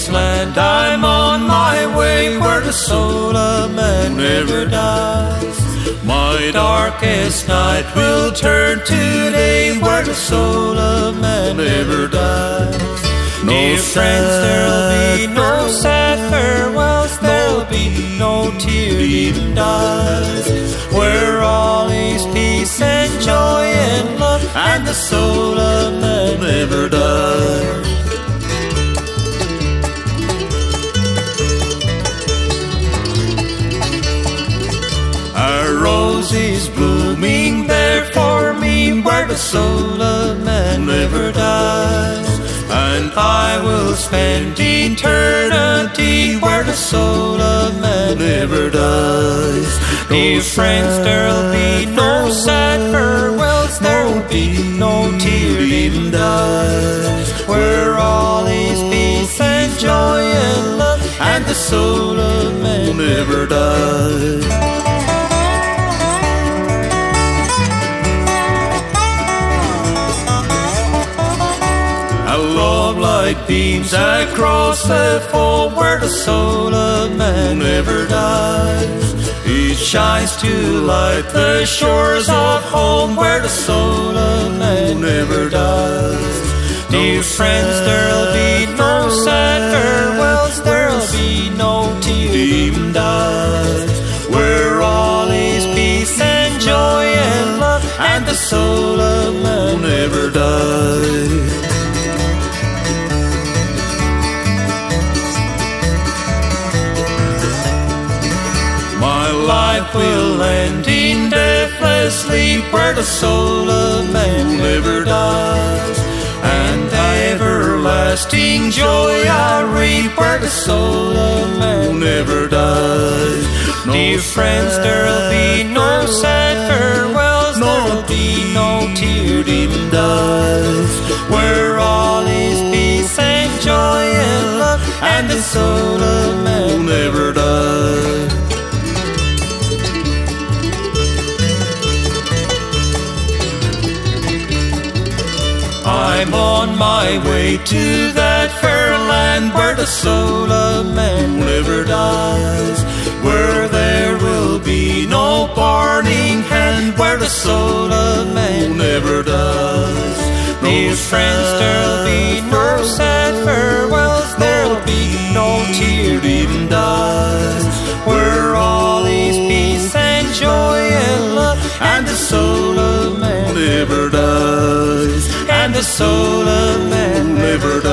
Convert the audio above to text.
his land. I'm on my way where the soul of man never dies. My darkest night will turn to day where the soul of man never dies. Dear friends, there'll be no sad farewells, there'll be no tear-even dies, where all is peace and joy and love, and the soul of man never dies. A rose is blooming there for me where the soul of man never dies, and I will spend eternity where the soul of man never dies. Dear friends, there'll be no sad farewells, there'll be no tear-even dies, where all is peace and joy and love, and the soul of man never dies. Light beams across the fold where the soul of man never dies. It shines to light the shores of home where the soul of man never dies. Dear friends, there'll be no sad farewells, there'll be no tear-even dies, where all is peace and joy and love, and the soul of man never dies. Life will end in deathless sleep where the soul of man never dies, and everlasting joy I reap where the soul of man never dies. Dear friends, there'll be no sad farewells, there'll be no tear-even dies, where all is peace and joy and love, and the soul of man never dies. I'm on my way to that fair land where the soul of man never dies, where there will be no parting hand, where the soul of man never dies. Dear friends, there'll be no sad farewells, there'll be no tear-even dies, where all is peace and joy and love, and the soul of man never dies, and the soul of man never dies.